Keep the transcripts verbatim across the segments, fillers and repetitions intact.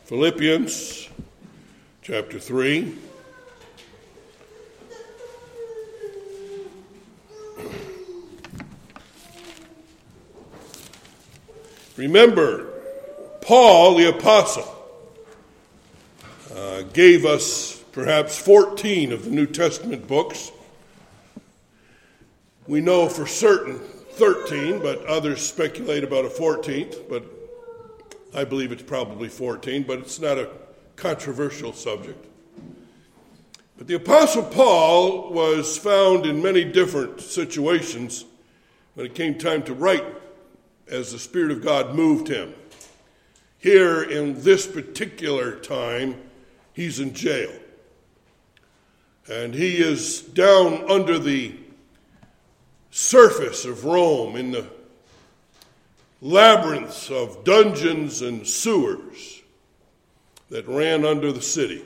Philippians chapter three. Remember, Paul the apostle uh, gave us perhaps fourteen of the New Testament books. We know for certain thirteen, but others speculate about a fourteenth, but I believe it's probably fourteen, but it's not a controversial subject. But the Apostle Paul was found in many different situations when it came time to write as the Spirit of God moved him. Here in this particular time, he's in jail. And he is down under the surface of Rome in the labyrinths of dungeons and sewers that ran under the city.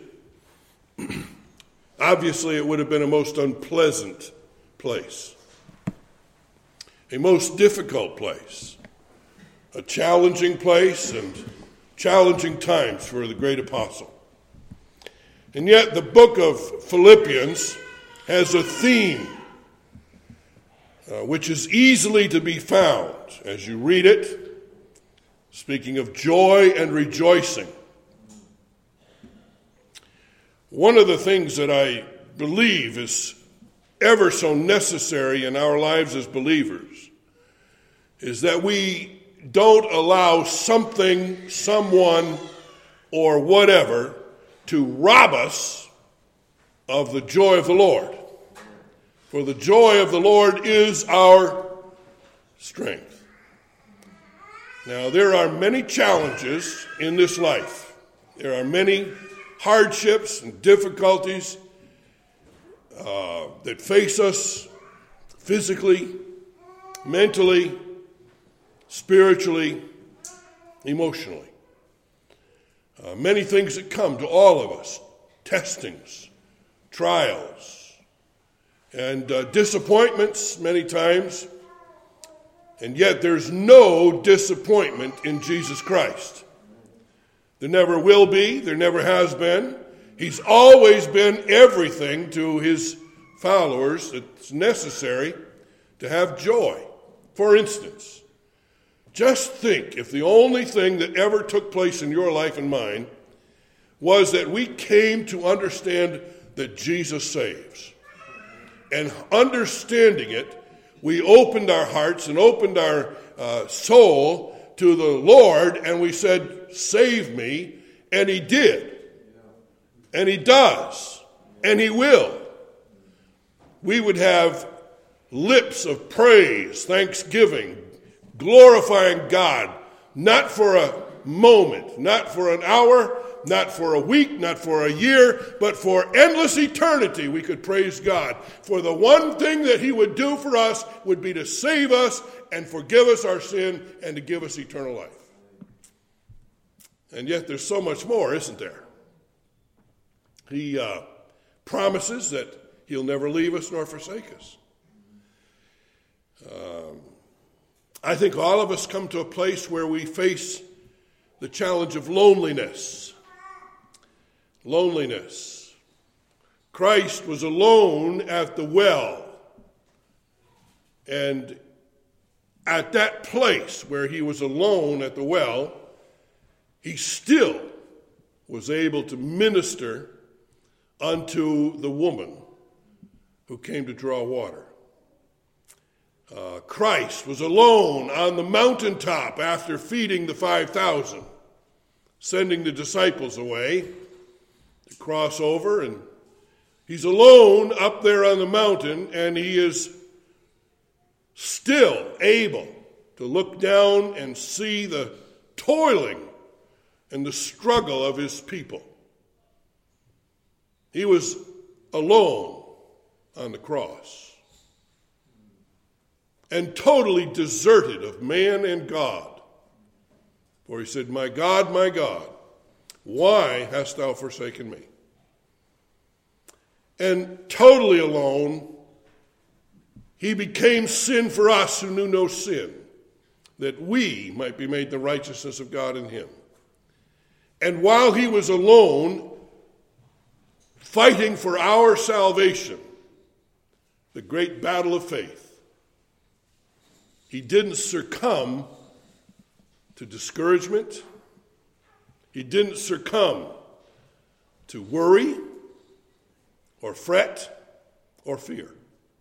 Obviously, it would have been a most unpleasant place, a most difficult place, a challenging place and challenging times for the great apostle. And yet the book of Philippians has a theme uh, which is easily to be found as you read it, speaking of joy and rejoicing. One of the things that I believe is ever so necessary in our lives as believers is that we don't allow something, someone, or whatever to rob us of the joy of the Lord. For the joy of the Lord is our strength. Now, there are many challenges in this life. There are many hardships and difficulties uh, that face us physically, mentally, spiritually, emotionally. Uh, many things that come to all of us, testings, trials, and uh, disappointments many times. And yet there's no disappointment in Jesus Christ. There never will be, there never has been. He's always been everything to his followers that's necessary to have joy. For instance, just think if the only thing that ever took place in your life and mine was that we came to understand that Jesus saves. And understanding it, we opened our hearts and opened our uh, soul to the Lord, and we said, save me, and he did. And he does, and he will. We would have lips of praise, thanksgiving, glorifying God, not for a moment, not for an hour, not for a week, not for a year, but for endless eternity we could praise God. For the one thing that he would do for us would be to save us and forgive us our sin and to give us eternal life. And yet there's so much more, isn't there? He uh, promises that he'll never leave us nor forsake us. Um, I think all of us come to a place where we face the challenge of loneliness. Loneliness. Christ was alone at the well. And at that place where he was alone at the well, he still was able to minister unto the woman who came to draw water. Uh, Christ was alone on the mountaintop after feeding the five thousand, sending the disciples away to cross over, and he's alone up there on the mountain, and he is still able to look down and see the toiling and the struggle of his people. He was alone on the cross and totally deserted of man and God. For he said, my God, my God, why hast thou forsaken me? And totally alone, he became sin for us who knew no sin, that we might be made the righteousness of God in him. And while he was alone, fighting for our salvation, the great battle of faith, he didn't succumb to discouragement. He didn't succumb to worry or fret or fear.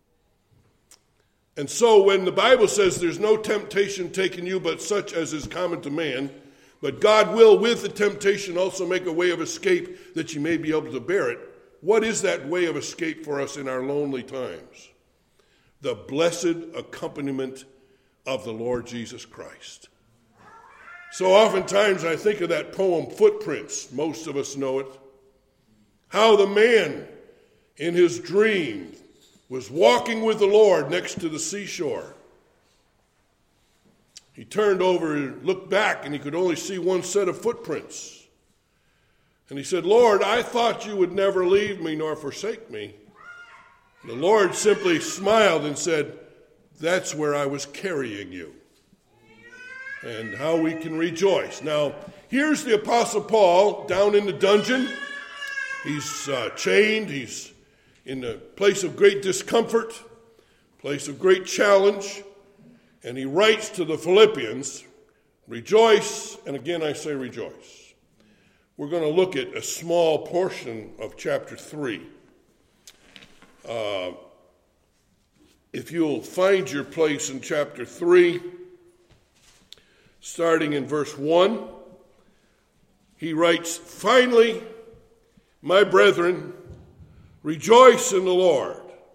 And so when the Bible says there's no temptation taken you but such as is common to man, but God will with the temptation also make a way of escape that you may be able to bear it. What is that way of escape for us in our lonely times? The blessed accompaniment of the Lord Jesus Christ. So oftentimes I think of that poem, Footprints. Most of us know it. How the man in his dream was walking with the Lord next to the seashore. He turned over and looked back, and he could only see one set of footprints. And he said, "Lord, I thought you would never leave me nor forsake me." The Lord simply smiled and said, "That's where I was carrying you." And how we can rejoice. Now, here's the Apostle Paul down in the dungeon. He's uh, chained. He's in a place of great discomfort, place of great challenge. And he writes to the Philippians, rejoice, and again I say rejoice. We're going to look at a small portion of chapter three. Uh, if you'll find your place in chapter three, starting in verse one, he writes, "Finally, my brethren, rejoice in the Lord.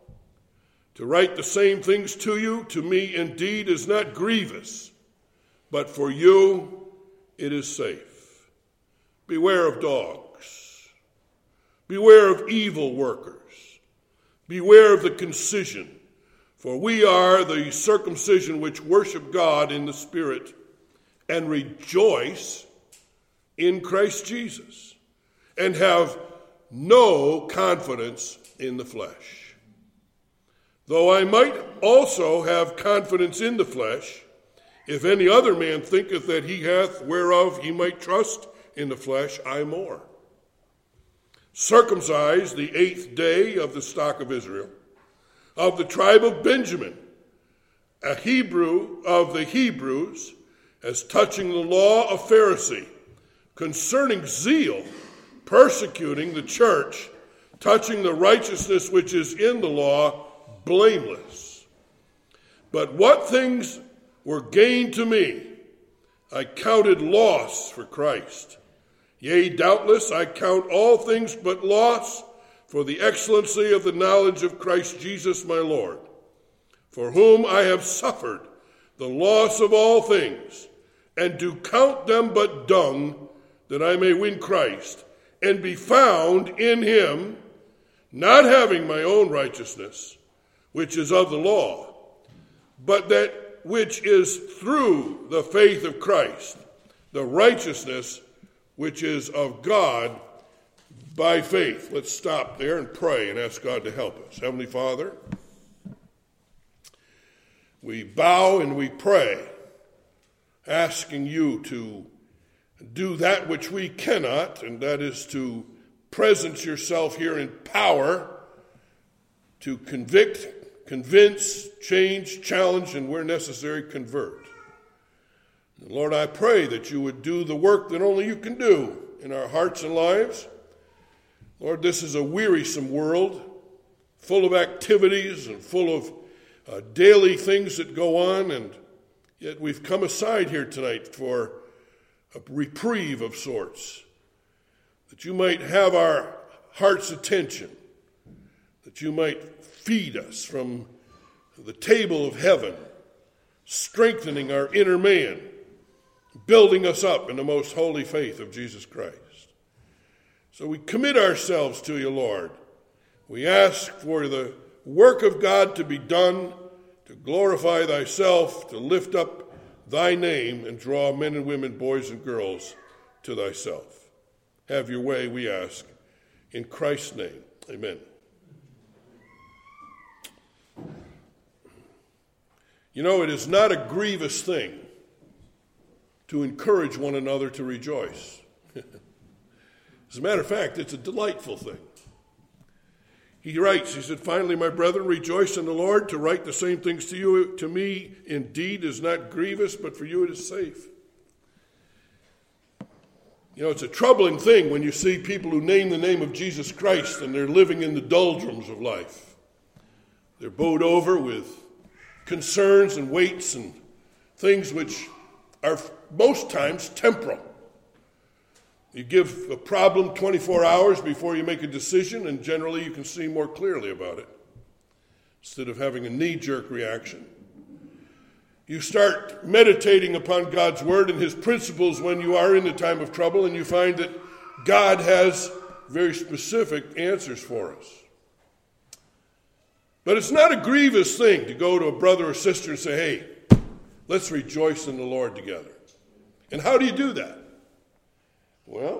To write the same things to you, to me indeed is not grievous, but for you it is safe. Beware of dogs. Beware of evil workers. Beware of the concision, for we are the circumcision which worship God in the Spirit and rejoice in Christ Jesus, and have no confidence in the flesh. Though I might also have confidence in the flesh, if any other man thinketh that he hath whereof he might trust in the flesh, I more. Circumcised the eighth day of the stock of Israel, of the tribe of Benjamin, a Hebrew of the Hebrews, as touching the law of Pharisee, concerning zeal, persecuting the church, touching the righteousness which is in the law, blameless. But what things were gain to me, I counted loss for Christ. Yea, doubtless, I count all things but loss for the excellency of the knowledge of Christ Jesus my Lord, for whom I have suffered the loss of all things, and do count them but dung, that I may win Christ, and be found in him, not having my own righteousness, which is of the law, but that which is through the faith of Christ, the righteousness which is of God by faith. Let's stop there and pray and ask God to help us. Heavenly Father, we bow and we pray, asking you to do that which we cannot, and that is to presence yourself here in power to convict, convince, change, challenge, and where necessary, convert. And Lord, I pray that you would do the work that only you can do in our hearts and lives. Lord, this is a wearisome world, full of activities and full of uh, daily things that go on, and yet we've come aside here tonight for a reprieve of sorts, that you might have our heart's attention, that you might feed us from the table of heaven, strengthening our inner man, building us up in the most holy faith of Jesus Christ. So we commit ourselves to you, Lord. We ask for the work of God to be done, to glorify thyself, to lift up thy name, and draw men and women, boys and girls to thyself. Have your way, we ask. In Christ's name, amen. You know, it is not a grievous thing to encourage one another to rejoice. As a matter of fact, it's a delightful thing. He writes, he said, "Finally, my brethren, rejoice in the Lord. To write the same things to you, to me, indeed, is not grievous, but for you it is safe." You know, it's a troubling thing when you see people who name the name of Jesus Christ and they're living in the doldrums of life. They're bowed over with concerns and weights and things which are most times temporal. You give a problem twenty-four hours before you make a decision, and generally you can see more clearly about it instead of having a knee-jerk reaction. You start meditating upon God's word and his principles when you are in the time of trouble, and you find that God has very specific answers for us. But it's not a grievous thing to go to a brother or sister and say, "Hey, let's rejoice in the Lord together." And how do you do that? Well,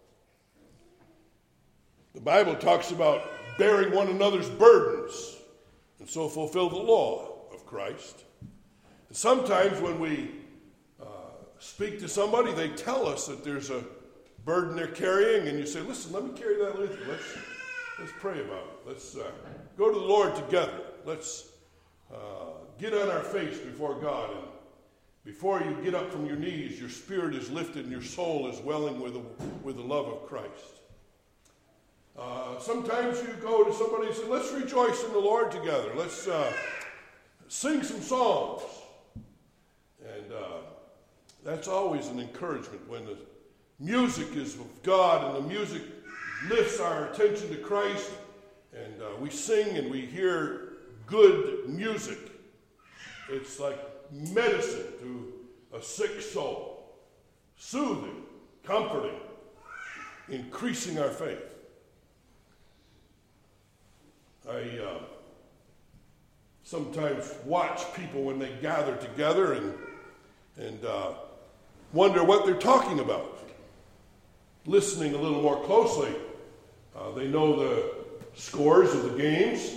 the Bible talks about bearing one another's burdens and so fulfill the law of Christ. And sometimes when we uh, speak to somebody, they tell us that there's a burden they're carrying, and you say, "Listen, let me carry that with you. Let's, let's pray about it. Let's uh, go to the Lord together. Let's uh, get on our face before God, and before you get up from your knees, your spirit is lifted and your soul is welling with the, with the love of Christ." Uh, sometimes you go to somebody and say, "Let's rejoice in the Lord together. Let's uh, sing some songs." And uh, that's always an encouragement when the music is of God and the music lifts our attention to Christ, and uh, we sing and we hear good music. It's like medicine to a sick soul, soothing, comforting, increasing our faith. I uh, sometimes watch people when they gather together and and uh, wonder what they're talking about. Listening a little more closely, uh, they know the scores of the games.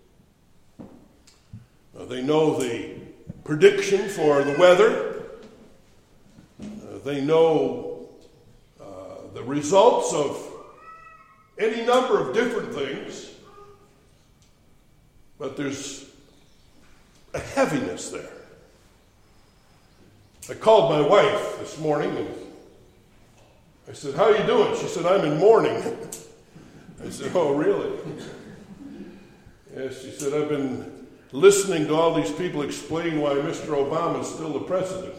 Uh, they know the prediction for the weather. Uh, they know uh, the results of any number of different things. But there's a heaviness there. I called my wife this morning and I said, "How are you doing?" She said, "I'm in mourning." I said, "Oh, really?" Yes, she said, "I've been listening to all these people explain why Mister Obama is still the president.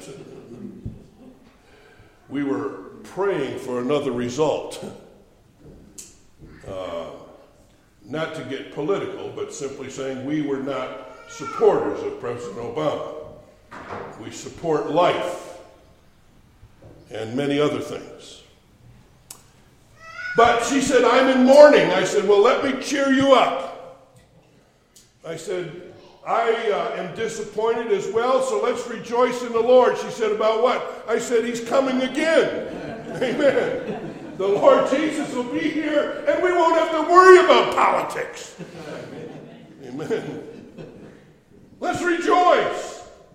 We were praying for another result." Uh, not to get political, but simply saying we were not supporters of President Obama. We support life and many other things. But she said, "I'm in mourning." I said, "Well, let me cheer you up." I said, "I uh, am disappointed as well, so let's rejoice in the Lord." She said, "About what?" I said, "He's coming again." Amen. The Lord Jesus will be here, and we won't have to worry about politics. Amen. Let's rejoice.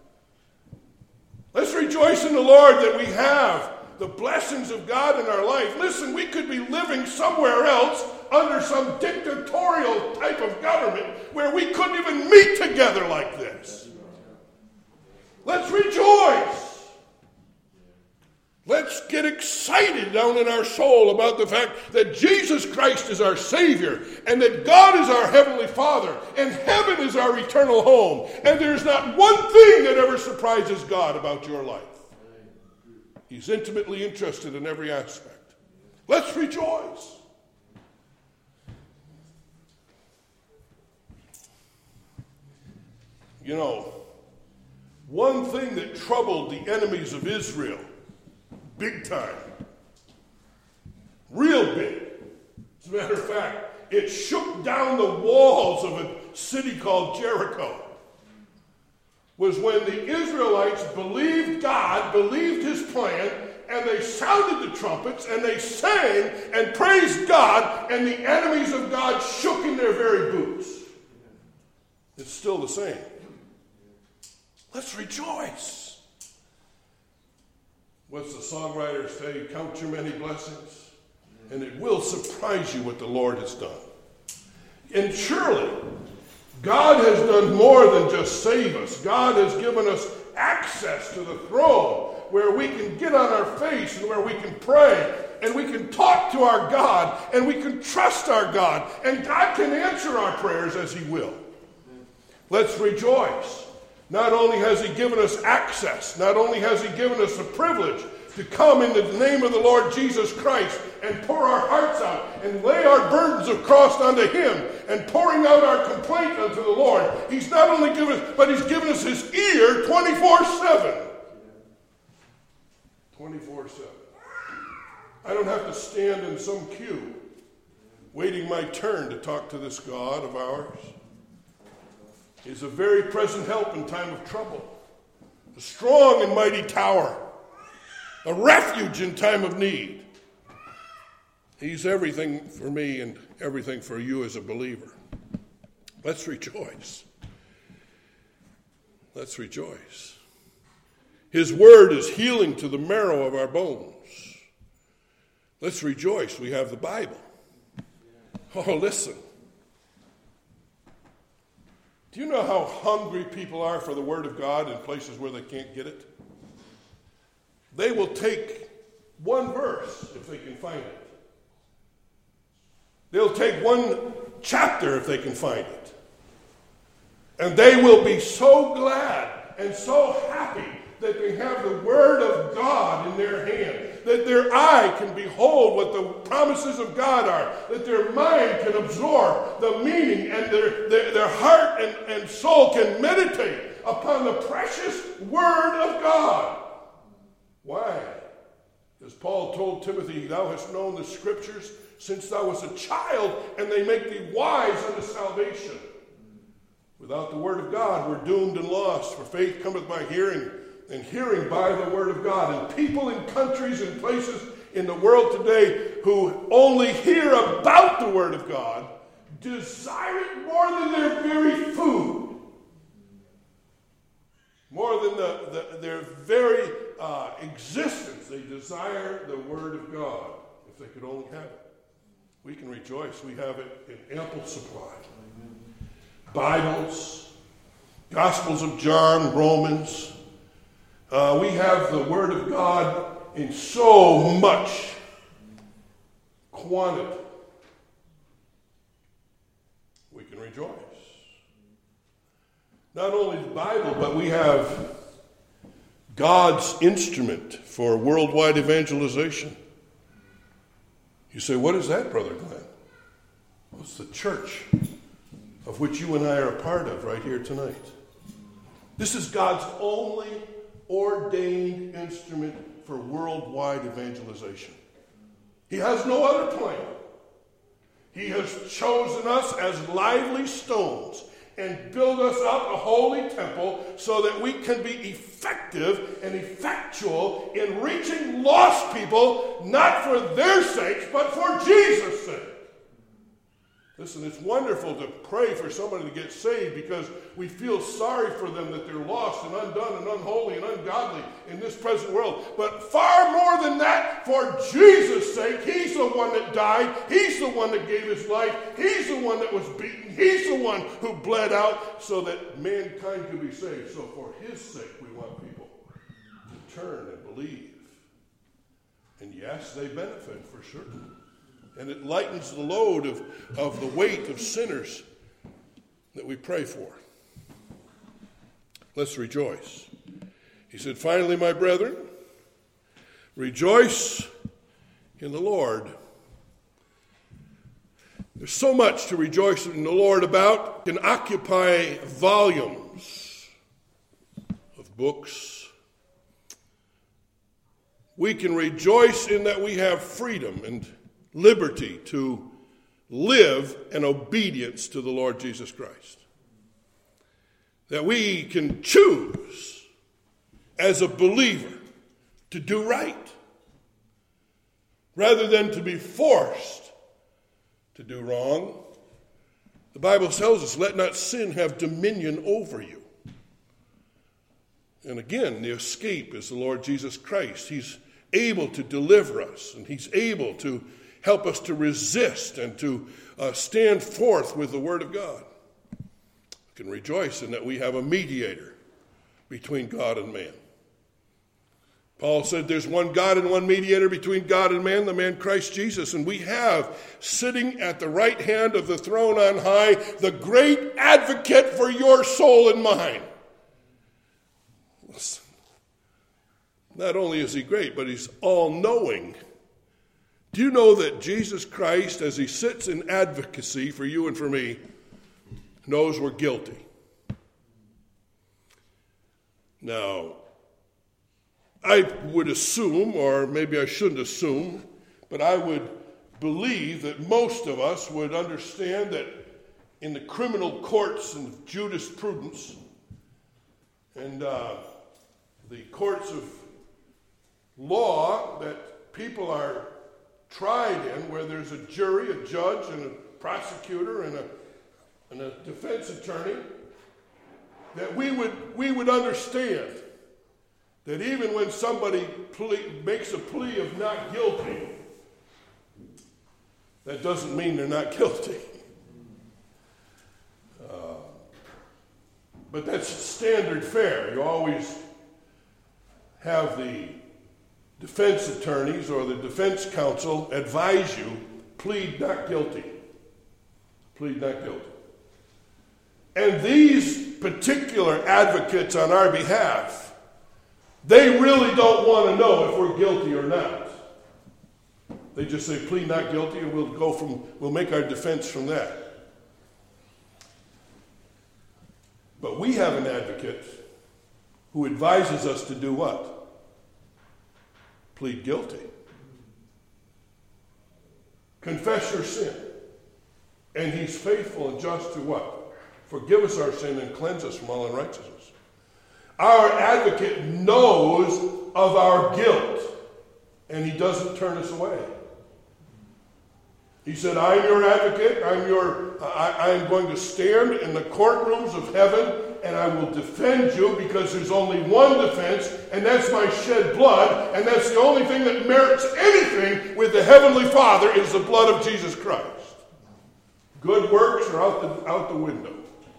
Let's rejoice in the Lord that we have the blessings of God in our life. Listen, we could be living somewhere else under some dictatorial type of government where we couldn't even meet together like this. Let's rejoice. Let's get excited down in our soul about the fact that Jesus Christ is our Savior and that God is our Heavenly Father and heaven is our eternal home. And there's not one thing that ever surprises God about your life. He's intimately interested in every aspect. Let's rejoice. You know, one thing that troubled the enemies of Israel big time, real big, as a matter of fact, it shook down the walls of a city called Jericho, was when the Israelites believed God, believed his plan, and they sounded the trumpets, and they sang and praised God, and the enemies of God shook in their very boots. It's still the same. Let's rejoice. What's the songwriter say? Count your many blessings. And it will surprise you what the Lord has done. And surely, God has done more than just save us. God has given us access to the throne where we can get on our face and where we can pray and we can talk to our God and we can trust our God. And God can answer our prayers as He will. Let's rejoice. Not only has He given us access, not only has He given us the privilege to come in the name of the Lord Jesus Christ and pour our hearts out and lay our burdens across unto Him and pouring out our complaint unto the Lord. He's not only given us, but He's given us His ear twenty-four seven. twenty-four seven. I don't have to stand in some queue waiting my turn to talk to this God of ours. He's a very present help in time of trouble, a strong and mighty tower, a refuge in time of need. He's everything for me and everything for you as a believer. Let's rejoice. Let's rejoice. His word is healing to the marrow of our bones. Let's rejoice. We have the Bible. Oh, listen. Do you know how hungry people are for the word of God in places where they can't get it? They will take one verse if they can find it. They'll take one chapter if they can find it. And they will be so glad and so happy that they have the Word of God in their hand, that their eye can behold what the promises of God are, that their mind can absorb the meaning, and their, their, their heart and, and soul can meditate upon the precious Word of God. Why? As Paul told Timothy, thou hast known the Scriptures since thou wast a child, and they make thee wise unto salvation. Without the Word of God, we're doomed and lost. For faith cometh by hearing, and hearing by the Word of God. And people in countries and places in the world today who only hear about the Word of God desire it more than their very food. More than the, the, their very uh, existence. They desire the Word of God. If they could only have it. We can rejoice. We have it in ample supply. Bibles, Gospels of John, Romans. Uh, we have the Word of God in so much quantity. We can rejoice. Not only the Bible, but we have God's instrument for worldwide evangelization. You say, what is that, Brother Glenn? Well, it's the church of which you and I are a part of right here tonight. This is God's only ordained instrument for worldwide evangelization. He has no other plan. He has chosen us as lively stones and build us up a holy temple so that we can be effective and effectual in reaching lost people, not for their sakes, but for Jesus' sake. Listen, it's wonderful to pray for somebody to get saved because we feel sorry for them that they're lost and undone and unholy and ungodly in this present world. But far more than that, for Jesus' sake, He's the one that died. He's the one that gave His life. He's the one that was beaten. He's the one who bled out so that mankind could be saved. So for His sake, we want people to turn and believe. And yes, they benefit for certain. And it lightens the load of, of the weight of sinners that we pray for. Let's rejoice. He said, finally, my brethren, rejoice in the Lord. There's so much to rejoice in the Lord about. It can occupy volumes of books. We can rejoice in that we have freedom and liberty to live in obedience to the Lord Jesus Christ. That we can choose as a believer to do right rather than to be forced to do wrong. The Bible tells us, let not sin have dominion over you. And again, the escape is the Lord Jesus Christ. He's able to deliver us, and He's able to help us to resist and to uh, stand forth with the Word of God. We can rejoice in that we have a mediator between God and man. Paul said there's one God and one mediator between God and man, the man Christ Jesus. And we have, sitting at the right hand of the throne on high, the great advocate for your soul and mine. Listen, not only is he great, but he's all-knowing. Do you know that Jesus Christ, as he sits in advocacy for you and for me, knows we're guilty? Now, I would assume, or maybe I shouldn't assume, but I would believe that most of us would understand that in the criminal courts and jurisprudence and uh, the courts of law that people are tried in, where there's a jury, a judge, and a prosecutor, and a, and a defense attorney, that we would we would understand that even when somebody plea, makes a plea of not guilty, that doesn't mean they're not guilty. Uh, but that's standard fare. You always have the defense attorneys or the defense counsel advise you, plead not guilty. Plead not guilty. And these particular advocates on our behalf, they really don't want to know if we're guilty or not. They just say, plead not guilty, and we'll go from, we'll make our defense from that. But we have an advocate who advises us to do what? Plead guilty. Confess your sin. And he's faithful and just to what? Forgive us our sin and cleanse us from all unrighteousness. Our advocate knows of our guilt, and he doesn't turn us away. He said, I'm your advocate. I'm your, I, I am going to stand in the courtrooms of heaven, and I will defend you, because there's only one defense, and that's my shed blood, and that's the only thing that merits anything with the Heavenly Father is the blood of Jesus Christ. Good works are out the, out the window.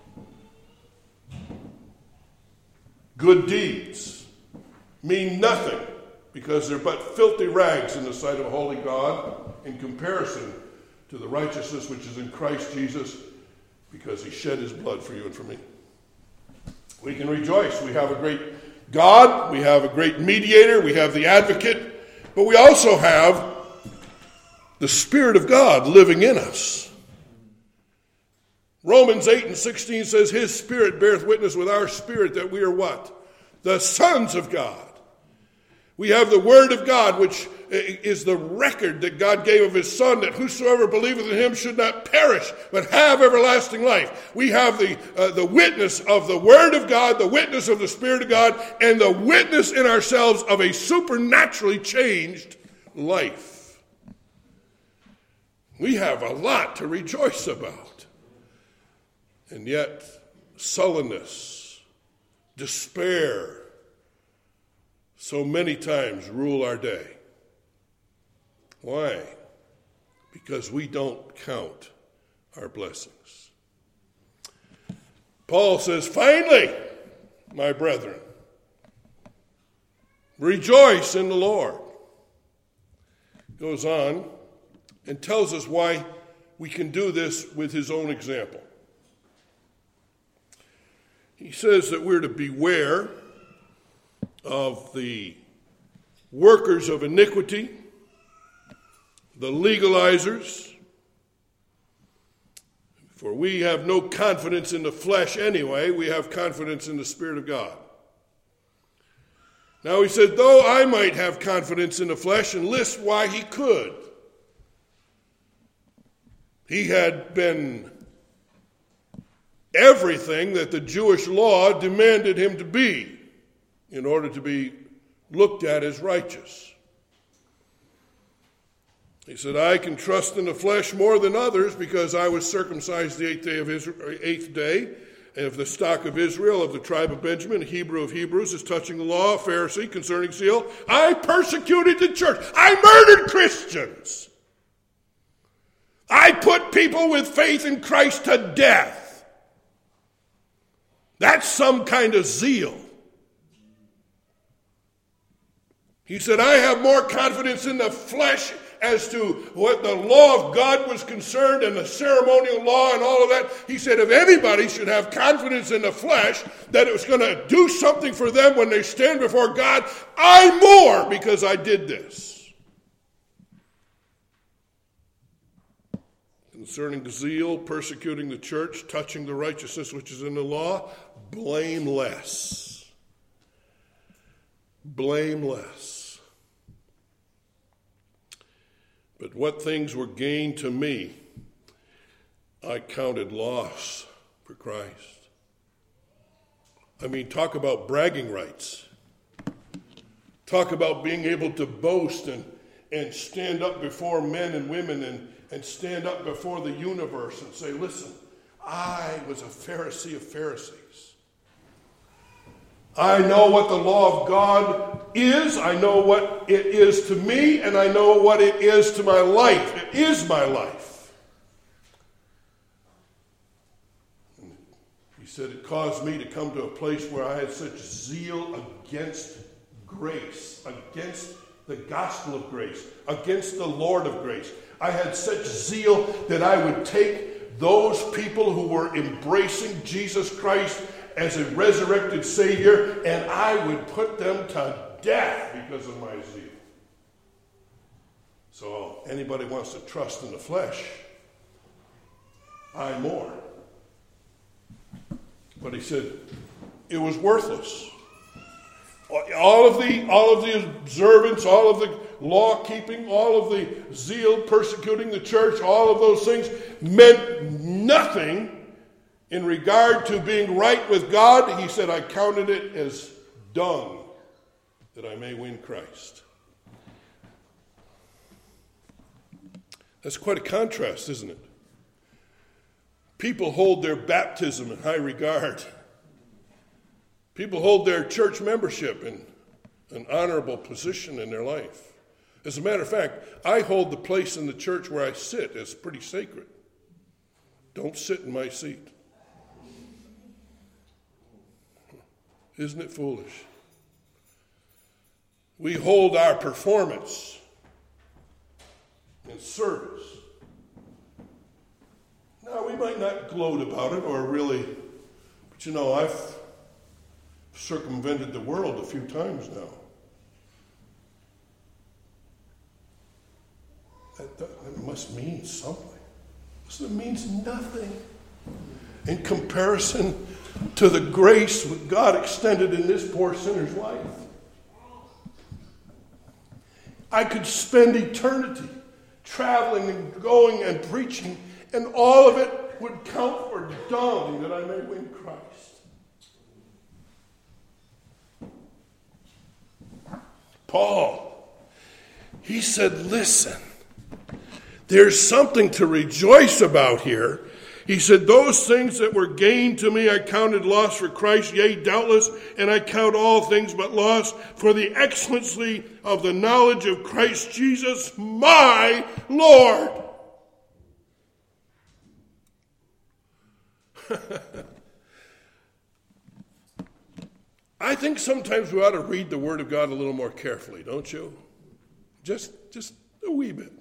Good deeds mean nothing, because they're but filthy rags in the sight of a holy God in comparison to the righteousness which is in Christ Jesus, because he shed his blood for you and for me. We can rejoice. We have a great God. We have a great mediator. We have the advocate. But we also have the Spirit of God living in us. Romans eight and sixteen says, his Spirit beareth witness with our spirit that we are what? The sons of God. We have the Word of God, which is the record that God gave of his Son, that whosoever believeth in him should not perish, but have everlasting life. We have the, uh, the witness of the Word of God, the witness of the Spirit of God, and the witness in ourselves of a supernaturally changed life. We have a lot to rejoice about. And yet, sullenness, despair, so many times rule our day. Why? Because we don't count our blessings. Paul says, finally, my brethren, rejoice in the Lord. Goes on and tells us why we can do this with his own example. He says that we're to beware of the workers of iniquity, the legalizers, for we have no confidence in the flesh anyway. We have confidence in the Spirit of God. Now he said, though I might have confidence in the flesh, and list why he could. He had been everything that the Jewish law demanded him to be in order to be looked at as righteous. He said, I can trust in the flesh more than others because I was circumcised the eighth day of Israel, eighth day of the stock of Israel, of the tribe of Benjamin, a Hebrew of Hebrews, as touching the law, a Pharisee, concerning zeal. I persecuted the church. I murdered Christians. I put people with faith in Christ to death. That's some kind of zeal. He said, I have more confidence in the flesh as to what the law of God was concerned and the ceremonial law and all of that. He said, if anybody should have confidence in the flesh that it was going to do something for them when they stand before God, I more because I did this. Concerning zeal, persecuting the church, touching the righteousness which is in the law, blameless. Blameless. But what things were gained to me, I counted loss for Christ. I mean, talk about bragging rights. Talk about being able to boast and, and stand up before men and women and, and stand up before the universe and say, listen, I was a Pharisee of Pharisees. I know what the law of God is. I know what it is to me, and I know what it is to my life. It is my life. He said it caused me to come to a place where I had such zeal against grace, against the gospel of grace, against the Lord of grace. I had such zeal that I would take those people who were embracing Jesus Christ as a resurrected Savior, and I would put them to death because of my zeal. So anybody wants to trust in the flesh, I more. But he said it was worthless. All of the all of the observance, all of the law keeping, all of the zeal persecuting the church, all of those things meant nothing in regard to being right with God. He said, I counted it as dung that I may win Christ. That's quite a contrast, isn't it? People hold their baptism in high regard. People hold their church membership in an honorable position in their life. As a matter of fact, I hold the place in the church where I sit as pretty sacred. Don't sit in my seat. Isn't it foolish? We hold our performance in service. Now, we might not gloat about it or really, but you know, I've circumvented the world a few times now. That, that must mean something. It means nothing in comparison to the grace that God extended in this poor sinner's life. I could spend eternity traveling and going and preaching, and all of it would count for dung that I may win Christ. Paul, he said, listen, there's something to rejoice about here. He said, those things that were gained to me I counted loss for Christ, yea, doubtless, and I count all things but loss for the excellency of the knowledge of Christ Jesus, my Lord. I think sometimes we ought to read the Word of God a little more carefully, don't you? Just, just a wee bit.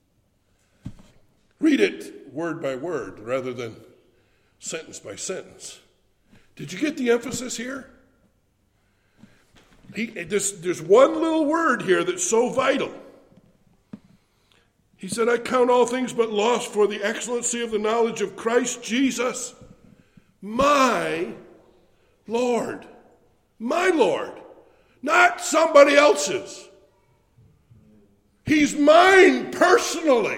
Read it word by word rather than sentence by sentence. Did you get the emphasis here? He, there's, there's one little word here that's so vital. He said, I count all things but loss for the excellency of the knowledge of Christ Jesus, my Lord. My Lord, not somebody else's. He's mine personally.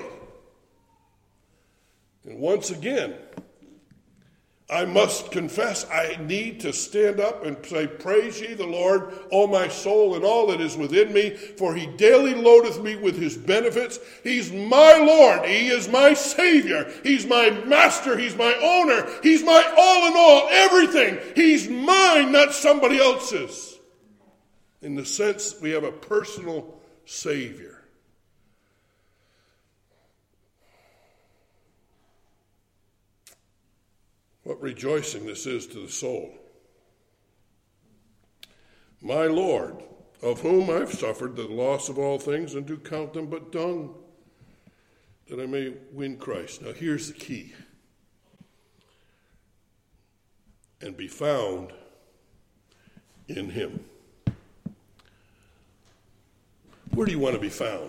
And once again, I must confess, I need to stand up and say, praise ye the Lord, O my soul, and all that is within me, for he daily loadeth me with his benefits. He's my Lord. He is my Savior. He's my master. He's my owner. He's my all in all, everything. He's mine, not somebody else's. In the sense that we have a personal Savior. What rejoicing this is to the soul. My Lord, of whom I've suffered the loss of all things, and do count them but dung, that I may win Christ. Now here's the key. And be found in him. Where do you want to be found?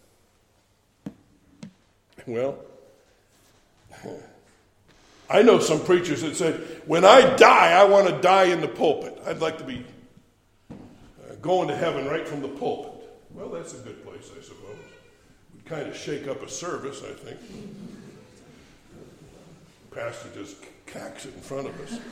Well, I know some preachers that said, when I die, I want to die in the pulpit. I'd like to be uh, going to heaven right from the pulpit. Well, that's a good place, I suppose. We'd kind of shake up a service, I think. The pastor just cacks it in front of us.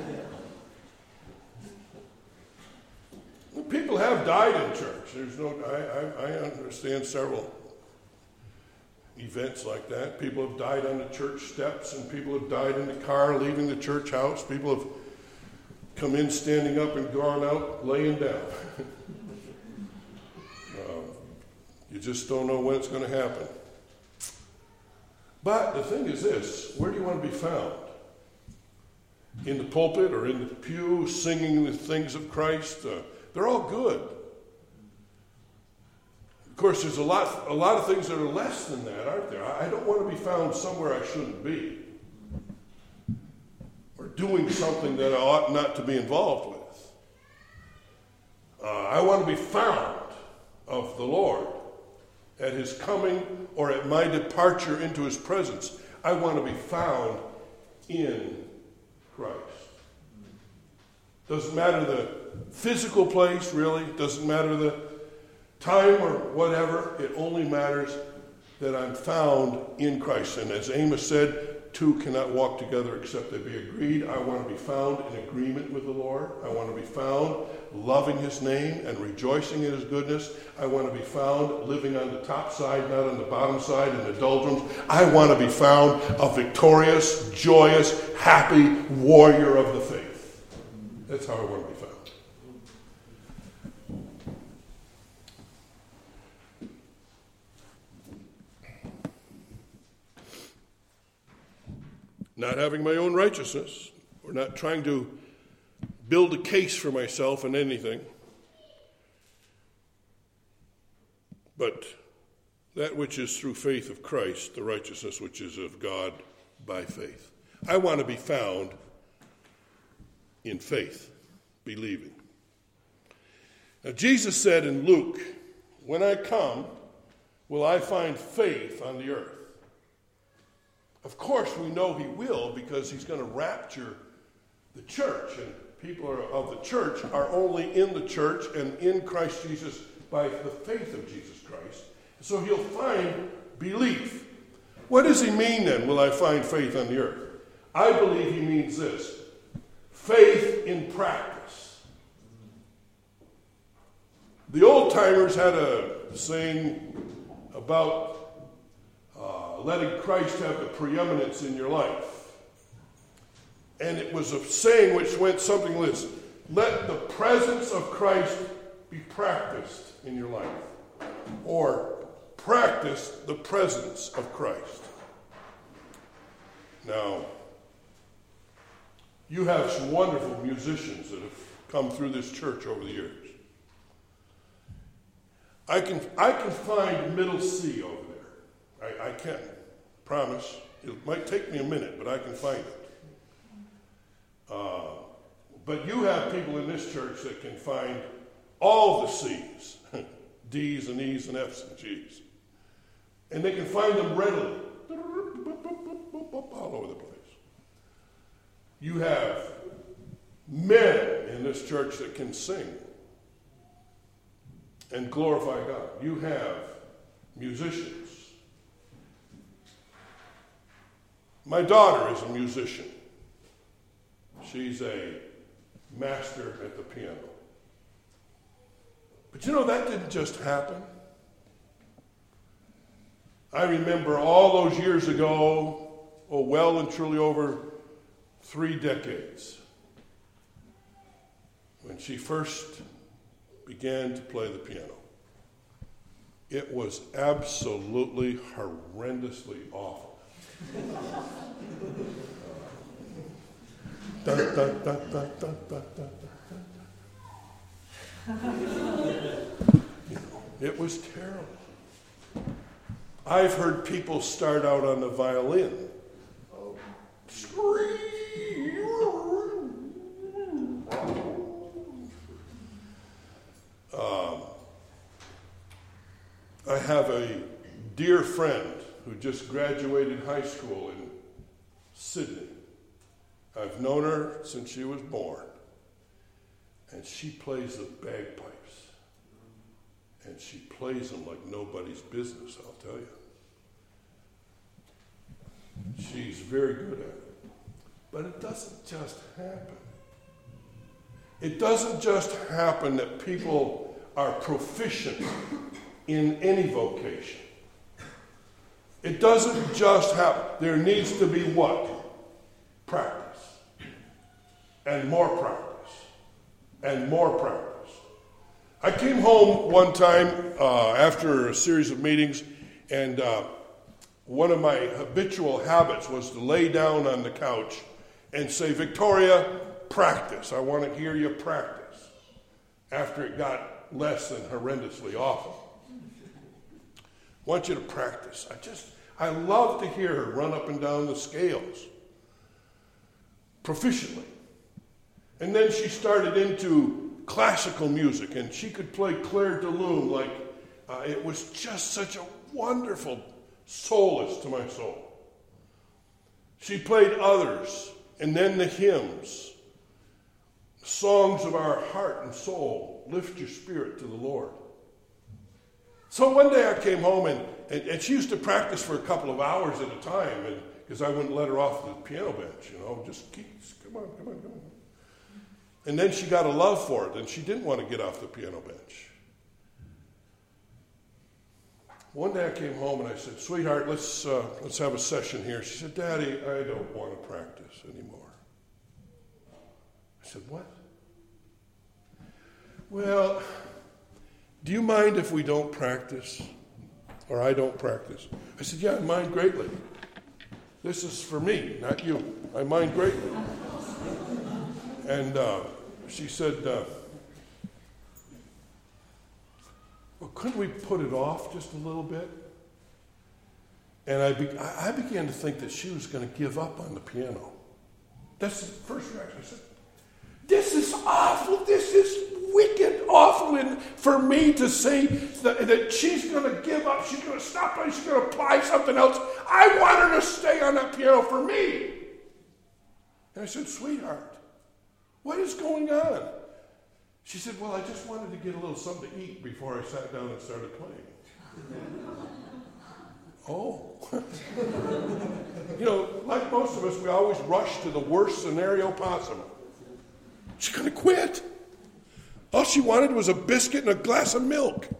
Well, people have died in church. There's no, I, I, I understand several events like that. People have died on the church steps, and people have died in the car leaving the church house. People have come in standing up and gone out laying down. um, you just don't know when it's going to happen. But the thing is this, where do you want to be found? In the pulpit or in the pew, singing the things of Christ? Uh, they're all good. Of course, there's a lot, a lot of things that are less than that, aren't there? I don't want to be found somewhere I shouldn't be, or doing something that I ought not to be involved with. Uh, I want to be found of the Lord at his coming or at my departure into his presence. I want to be found in Christ. Doesn't matter the physical place, really. Doesn't matter the time or whatever. It only matters that I'm found in Christ. And as Amos said, two cannot walk together except they be agreed. I want to be found in agreement with the Lord. I want to be found loving his name and rejoicing in his goodness. I want to be found living on the top side, not on the bottom side in the doldrums. I want to be found a victorious, joyous, happy warrior of the faith. That's how I want to be found. Not having my own righteousness, or not trying to build a case for myself in anything, but that which is through faith of Christ, the righteousness which is of God by faith. I want to be found in faith, believing. Now, Jesus said in Luke, when I come, will I find faith on the earth? Of course, we know he will, because he's going to rapture the church, and people are, of the church are only in the church and in Christ Jesus by the faith of Jesus Christ. So he'll find belief. What does he mean then, will I find faith on the earth? I believe he means this: faith in practice. The old-timers had a saying about Uh, letting Christ have the preeminence in your life. And it was a saying which went something like this: let the presence of Christ be practiced in your life. Or practice the presence of Christ. Now, you have some wonderful musicians that have come through this church over the years. I can, I can find middle C over there. I, I can, promise. It might take me a minute, but I can find it. Uh, but you have people in this church that can find all the C's, D's and E's and F's and G's. And they can find them readily, all over the place. You have men in this church that can sing and glorify God. You have musicians. My daughter is a musician. She's a master at the piano. But you know, that didn't just happen. I remember all those years ago, oh, well and truly over three decades, when she first began to play the piano. It was absolutely horrendously awful. Dun, dun, dun, dun, dun, dun, dun, dun, dun. You know, it was terrible. I've heard people start out on the violin. Um, I have a dear friend who just graduated high school in Sydney. I've known her since she was born. And she plays the bagpipes. And she plays them like nobody's business, I'll tell you. She's very good at it. But it doesn't just happen. It doesn't just happen that people are proficient in any vocation. It doesn't just happen. There needs to be what? Practice. And more practice. And more practice. I came home one time uh, after a series of meetings, and uh, one of my habitual habits was to lay down on the couch and say, Victoria, practice. I want to hear you practice. After it got less than horrendously awful. I want you to practice. I just, I love to hear her run up and down the scales proficiently. And then she started into classical music, and she could play Claire de Lune like uh, it was just such a wonderful solace to my soul. She played others, and then the hymns, songs of our heart and soul, lift your spirit to the Lord. So one day I came home, and, and, and she used to practice for a couple of hours at a time, and because I wouldn't let her off the piano bench, you know, just keep, come on, come on, come on. And then she got a love for it, and she didn't want to get off the piano bench. One day I came home and I said, sweetheart, let's uh, let's have a session here. She said, Daddy, I don't want to practice anymore. I said, what? Well, do you mind if we don't practice? Or I don't practice? I said, yeah, I mind greatly. This is for me, not you. I mind greatly. And uh, she said, uh, well, couldn't we put it off just a little bit? And I, be- I began to think that she was going to give up on the piano. That's the first reaction. I said, this is awful. This is wicked awful. And for me to say that, that she's going to give up, she's going to stop playing, she's going to apply something else. I want her to stay on that piano for me. And I said, sweetheart, what is going on? She said, well, I just wanted to get a little something to eat before I sat down and started playing. Oh. You know, like most of us, we always rush to the worst scenario possible. She's going to quit. All she wanted was a biscuit and a glass of milk.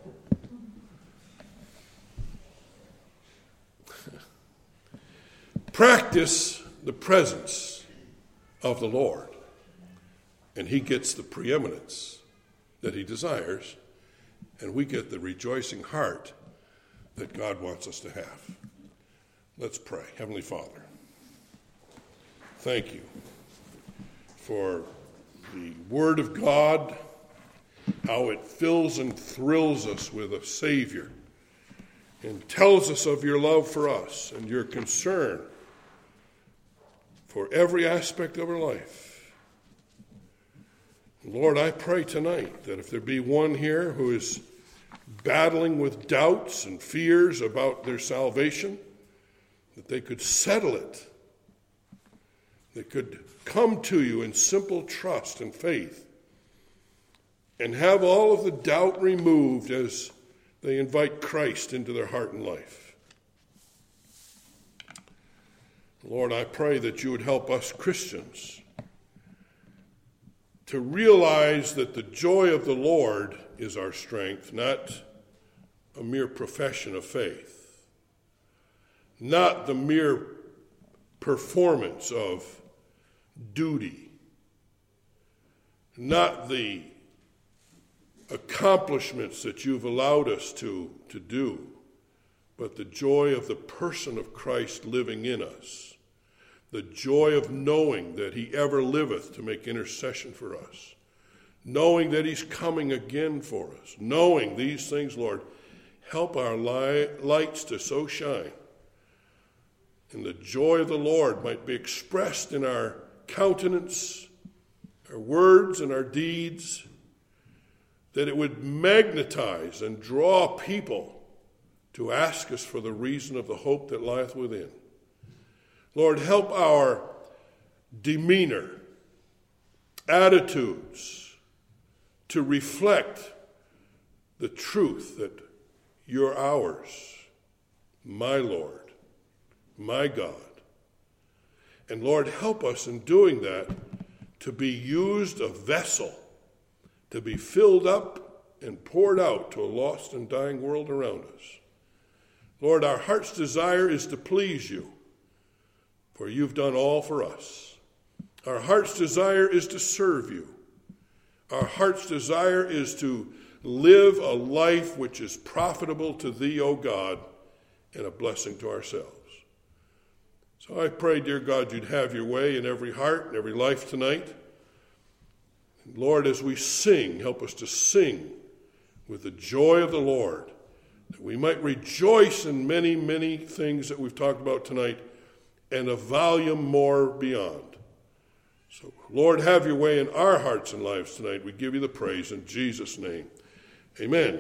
Practice the presence of the Lord, and he gets the preeminence that he desires, and we get the rejoicing heart that God wants us to have. Let's pray. Heavenly Father, thank you for the Word of God, how it fills and thrills us with a Savior and tells us of your love for us and your concern for every aspect of our life. Lord, I pray tonight that if there be one here who is battling with doubts and fears about their salvation, that they could settle it. They could come to you in simple trust and faith and have all of the doubt removed as they invite Christ into their heart and life. Lord, I pray that you would help us Christians to realize that the joy of the Lord is our strength, not a mere profession of faith, not the mere performance of duty, not the accomplishments that you've allowed us to, to do, but the joy of the person of Christ living in us, the joy of knowing that he ever liveth to make intercession for us, knowing that he's coming again for us, knowing these things, Lord, help our li- lights to so shine, and the joy of the Lord might be expressed in our countenance, our words, and our deeds, that it would magnetize and draw people to ask us for the reason of the hope that lieth within. Lord, help our demeanor, attitudes, to reflect the truth that you're ours, my Lord, my God. And Lord, help us in doing that to be used a vessel, to be filled up and poured out to a lost and dying world around us. Lord, our heart's desire is to please you, for you've done all for us. Our heart's desire is to serve you. Our heart's desire is to live a life which is profitable to thee, O God, and a blessing to ourselves. So I pray, dear God, you'd have your way in every heart and every life tonight. And Lord, as we sing, help us to sing with the joy of the Lord, that we might rejoice in many, many things that we've talked about tonight, and a volume more beyond. So, Lord, have your way in our hearts and lives tonight. We give you the praise in Jesus' name. Amen.